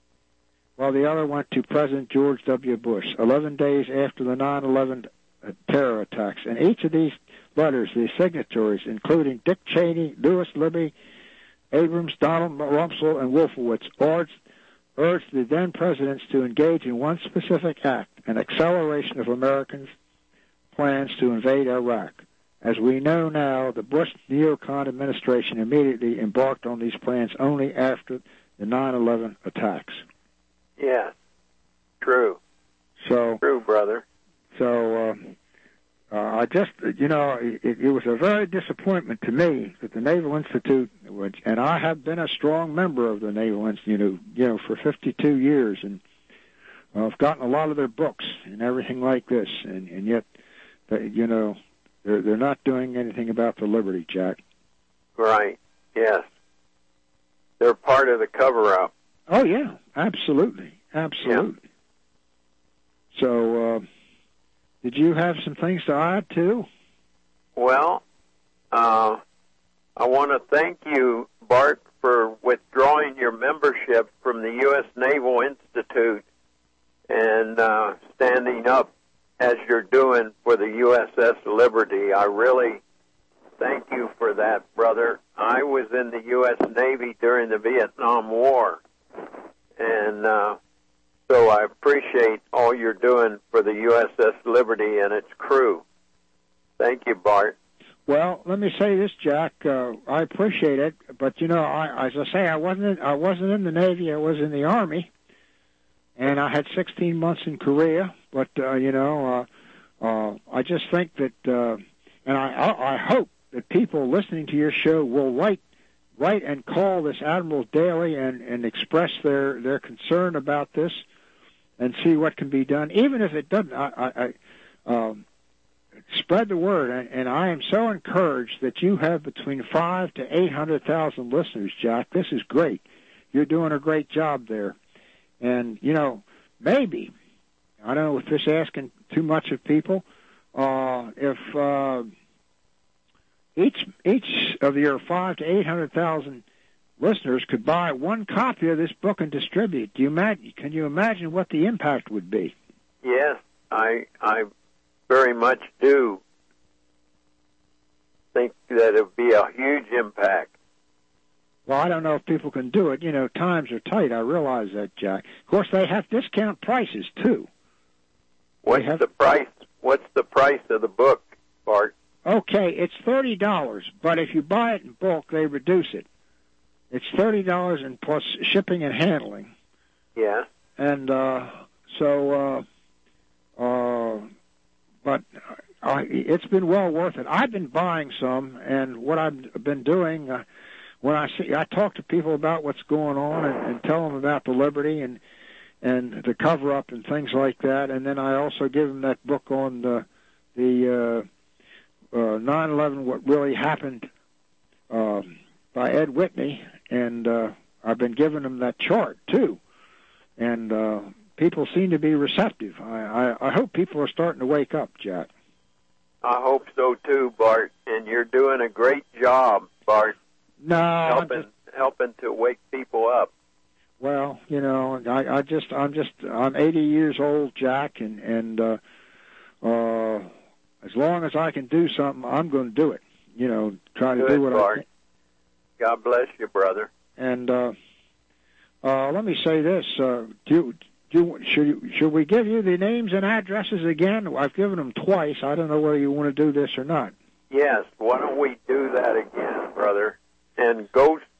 while the other went to President George W. Bush, eleven days after the nine eleven terror attacks. And each of these letters, the signatories, including Dick Cheney, Lewis Libby, Abrams, Donald Rumsfeld, and Wolfowitz, urged, urged the then presidents to engage in one specific act, an acceleration of Americans' plans to invade Iraq. As we know now, the Bush neocon administration immediately embarked on these plans only after the nine eleven attacks.
Yes, true.
So
true, brother.
So uh, uh, I just, you know, it, it was a very disappointment to me that the Naval Institute, which, and I have been a strong member of the Naval Institute, you know, you know, for fifty-two years, and uh, I've gotten a lot of their books and everything like this, and, and yet, they, you know, they're they're not doing anything about the Liberty, Jack.
Right. Yes. They're part of the cover-up.
Oh yeah, absolutely, absolutely. Yeah. So. Uh, Did you have some things to add, too?
Well, uh, I want to thank you, Bart, for withdrawing your membership from the U S Naval Institute and uh, standing up as you're doing for the U S S Liberty. I really thank you for that, brother. I was in the U S Navy during the Vietnam War, and uh so I appreciate all you're doing for the U S S Liberty and its crew. Thank you, Bart.
Well, let me say this, Jack. Uh, I appreciate it, but you know, I, as I say, I wasn't. I wasn't in the Navy. I was in the Army, and I had sixteen months in Korea. But uh, you know, uh, uh, I just think that, uh, and I, I, I hope that people listening to your show will write. write and call this Admiral Daily and, and express their, their concern about this and see what can be done. Even if it doesn't, I, I, I um, spread the word. And, and I am so encouraged that you have between five to eight hundred thousand listeners, Jack. This is great. You're doing a great job there. And you know, maybe I don't know if this is asking too much of people. Uh, if uh, each each of your five to eight hundred thousand listeners could buy one copy of this book and distribute, do you imagine? Can you imagine what the impact would be?
Yes, I I very much do think that it would be a huge impact.
Well, I don't know if people can do it. You know, times are tight. I realize that, Jack. Of course, they have discount prices too.
What's have... the price? What's the price of the book, Bart?
Okay, it's thirty dollars, but if you buy it in bulk, they reduce it. It's thirty dollars and plus shipping and handling.
Yeah.
And uh, so, uh, uh, but uh, it's been well worth it. I've been buying some, and what I've been doing, uh, when I see, I talk to people about what's going on and, and tell them about the Liberty and and the cover up and things like that, and then I also give them that book on the the. Uh, Uh, nine eleven, What Really Happened, uh, by Ed Whitney, and uh, I've been giving them that chart, too. And uh, people seem to be receptive. I, I, I hope people are starting to wake up, Jack.
I hope so, too, Bart. And you're doing a great job, Bart.
No,
helping,
just,
helping to wake people up.
Well, you know, I, I just, I'm just, I'm eighty years old, Jack, and, and uh, uh, as long as I can do something, I'm going to do it. You know, try to
Good,
do what
Bart.
I can.
God bless you, brother.
And uh, uh, let me say this: uh, do, do should you, should we give you the names and addresses again? I've given them twice. I don't know whether you want to do this or not.
Yes. Why don't we do that again, brother? And go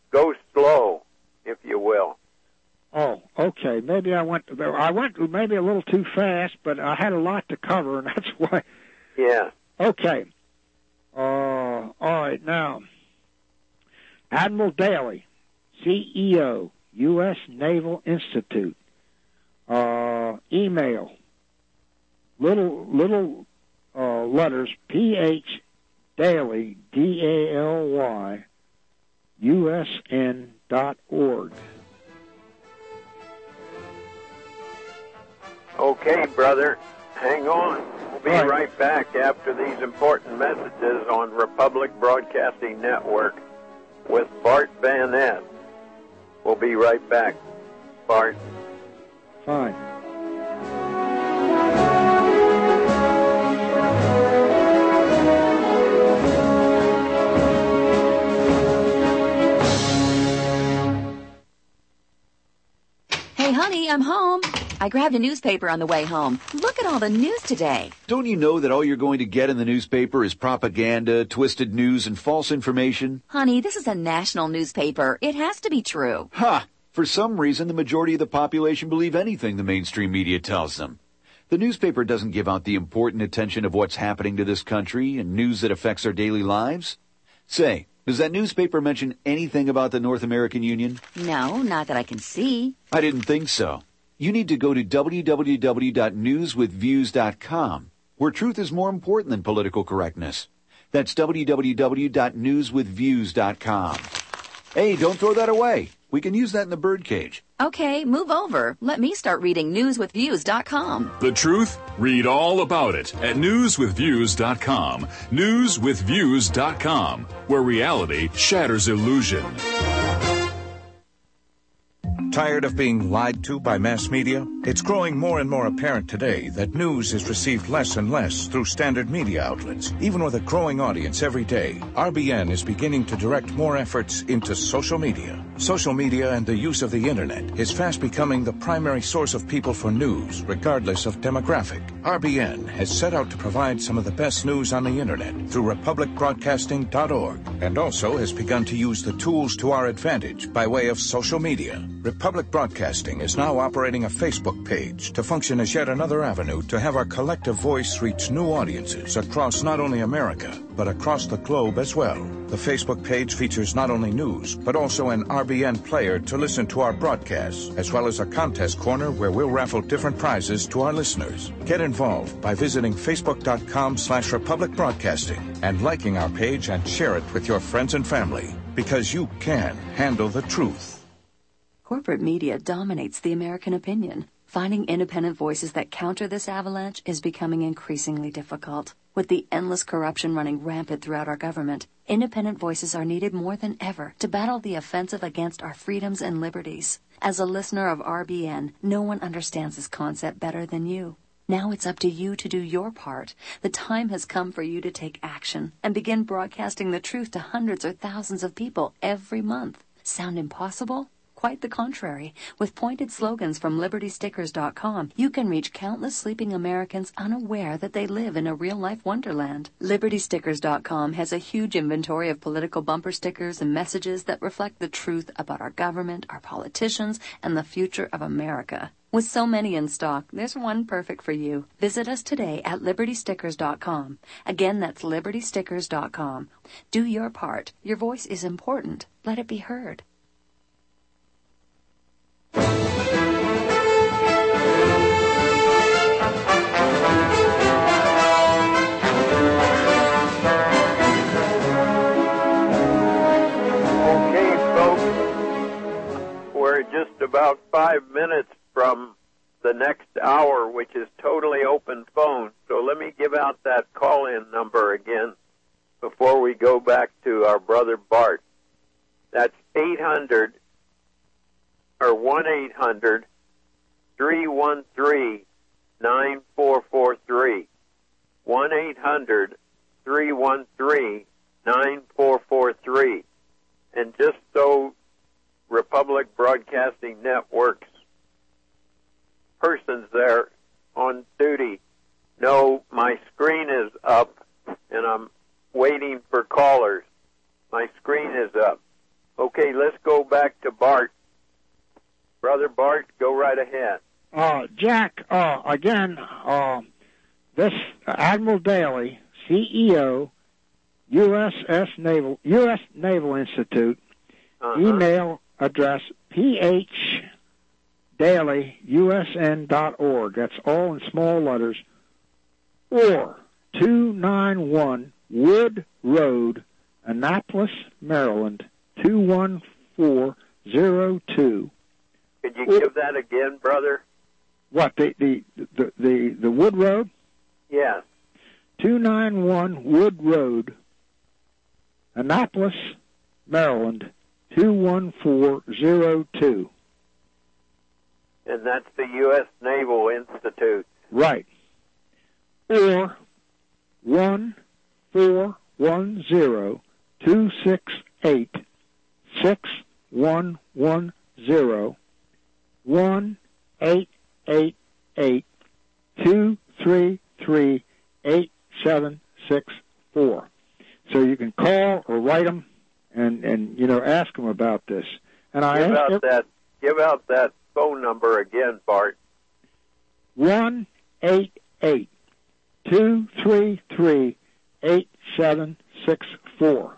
go slow, if you will.
Oh, okay. Maybe I went. I went maybe a little too fast, but I had a lot to cover, and that's why.
Yeah.
Okay. Uh, all right. Now, Admiral Daly, C E O, U S Naval Institute. Uh, email. Little little uh, letters. P H Daly, D A L Y, U S N dot org.
Okay, brother. Hang on. We'll be
right.
right back after these important messages on Republic Broadcasting Network with Bart Van Ness. We'll be right back. Bart.
Fine.
Hey, honey, I'm home. I grabbed a newspaper on the way home. Look at all the news today.
Don't you know that all you're going to get in the newspaper is propaganda, twisted news, and false information?
Honey, this is a national newspaper. It has to be true.
Ha! For some reason, the majority of the population believe anything the mainstream media tells them. The newspaper doesn't give out the important attention of what's happening to this country and news that affects our daily lives. Say, does that newspaper mention anything about the North American Union?
No, not that I can see.
I didn't think so. You need to go to w w w dot news with views dot com, where truth is more important than political correctness. That's w w w dot news with views dot com. Hey, don't throw that away. We can use that in the birdcage.
Okay, move over. Let me start reading news with views dot com.
The truth? Read all about it at news with views dot com. news with views dot com, where reality shatters illusion.
Tired of being lied to by mass media? It's growing more and more apparent today that news is received less and less through standard media outlets. Even with a growing audience every day, R B N is beginning to direct more efforts into social media. Social media and the use of the internet is fast becoming the primary source of people for news, regardless of demographic. R B N has set out to provide some of the best news on the internet through republic broadcasting dot org, and also has begun to use the tools to our advantage by way of social media. Republic Broadcasting is now operating a Facebook page to function as yet another avenue to have our collective voice reach new audiences across not only America, but across the globe as well. The Facebook page features not only news, but also an R B N player to listen to our broadcasts, as well as a contest corner where we'll raffle different prizes to our listeners. Get involved by visiting facebook.com slash Republic Broadcasting and liking our page and share it with your friends and family, because you can handle the truth.
Corporate media dominates the American opinion. Finding independent voices that counter this avalanche is becoming increasingly difficult. With the endless corruption running rampant throughout our government, independent voices are needed more than ever to battle the offensive against our freedoms and liberties. As a listener of R B N, no one understands this concept better than you. Now it's up to you to do your part. The time has come for you to take action and begin broadcasting the truth to hundreds or thousands of people every month. Sound impossible? Quite the contrary. With pointed slogans from liberty stickers dot com, you can reach countless sleeping Americans unaware that they live in a real-life wonderland. liberty stickers dot com has a huge inventory of political bumper stickers and messages that reflect the truth about our government, our politicians, and the future of America. With so many in stock, there's one perfect for you. Visit us today at liberty stickers dot com. Again, that's liberty stickers dot com. Do your part. Your voice is important. Let it be heard.
Just about five minutes from the next hour, which is totally open phone. So let me give out that call-in number again before we go back to our brother Bart. That's eight hundred or one eight hundred three one three nine four four three. one eight hundred three one three nine four four three. And just so Republic Broadcasting Network's persons there on duty know, my screen is up and I'm waiting for callers. My screen is up. Okay, let's go ahead.
Uh, Jack, uh, again, uh, this Admiral Daly, C E O, U S S Naval U S Naval Institute, uh-huh. email address p h daily u s n dot org. That's all in small letters. Or two nine one Wood Road, Annapolis, Maryland, two one four zero two.
Could you give that again, brother?
What, the the the the, the Wood Road?
Yes.
two nine one Wood Road, Annapolis, Maryland, two one four zero two.
And that's the U S Naval Institute.
Right. Or one four one zero two six eight six one one zero one eight eight eight two three three eight seven six four. So you can call or write them and, and you know, ask them about this. And I
give out
every,
that give out that phone number again, Bart.
One eight eight two three three eight seven six four.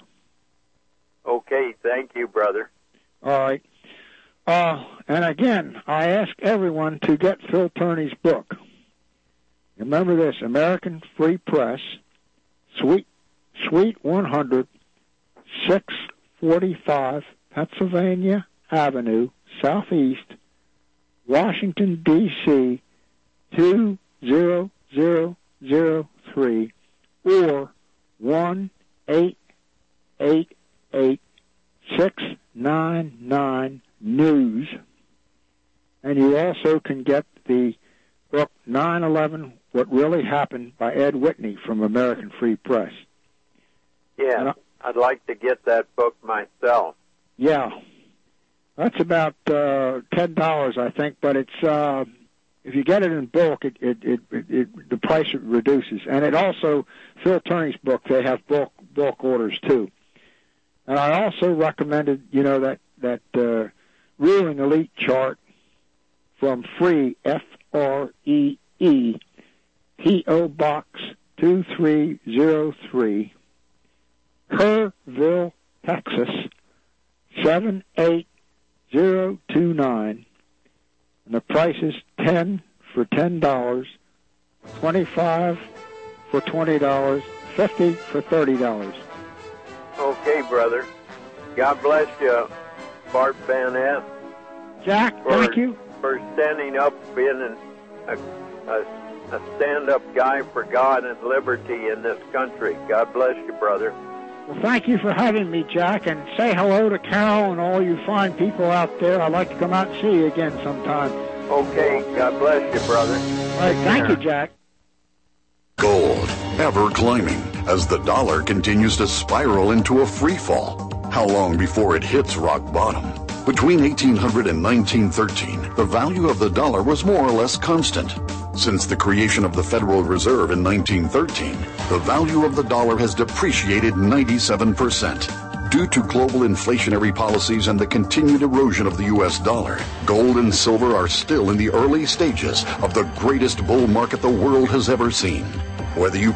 Okay, thank you, brother.
All right. Uh, and again, I ask everyone to get Phil Turney's book. Remember this, American Free Press, Suite, Suite one hundred, six forty-five Pennsylvania Avenue, Southeast, Washington, D C, two zero zero zero three, or one eight eight eight six nine nine news. And you also can get the book nine eleven, What Really Happened by Ed Whitney from American Free Press.
Yeah, I, I'd like to get that book myself.
Yeah. That's about uh, ten dollars, I think, but it's uh, if you get it in bulk, it, it, it, it, it the price reduces. And it also, Phil Turney's book, they have bulk bulk orders too. And I also recommended, you know, that that uh, Ruling Elite chart from Free, F R E E, P O Box two three zero three, Kerrville, Texas seven eight zero two nine, and the price is ten for ten dollars, twenty-five for twenty dollars, fifty for thirty dollars.
Okay, brother. God bless you, Bart Van Ness.
Jack,
for,
thank you
for standing up, being an, a, a, a stand-up guy for God and liberty in this country. God bless you, brother.
Well, thank you for having me, Jack, and say hello to Carol and all you fine people out there. I'd like to come out and see you again sometime.
Okay, God bless you, brother.
All right, thank you, Jack.
Gold, ever climbing, as the dollar continues to spiral into a free fall. How long before it hits rock bottom? Between eighteen hundred and nineteen thirteen, the value of the dollar was more or less constant. Since the creation of the Federal Reserve in nineteen thirteen, the value of the dollar has depreciated ninety-seven percent. Due to global inflationary policies and the continued erosion of the U S dollar, gold and silver are still in the early stages of the greatest bull market the world has ever seen. Whether you